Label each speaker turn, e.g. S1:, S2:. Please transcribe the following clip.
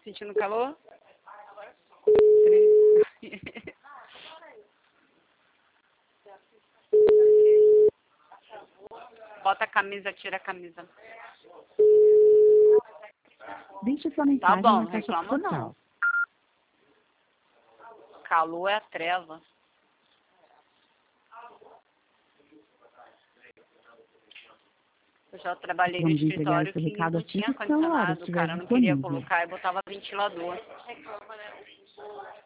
S1: sentindo calor? Bota a camisa, tira a camisa.
S2: Deixe sua mensagem
S1: Tá bom,
S2: na caixa
S1: reclama
S2: postal.
S1: não. Calor é a treva. Eu já trabalhei no
S2: Vamos entregar
S1: escritório
S2: esse
S1: que
S2: recado
S1: não
S2: assim
S1: tinha
S2: que a sua hora
S1: ar-condicionado. O
S2: estiver
S1: cara não queria
S2: disponível.
S1: colocar e botava ventilador.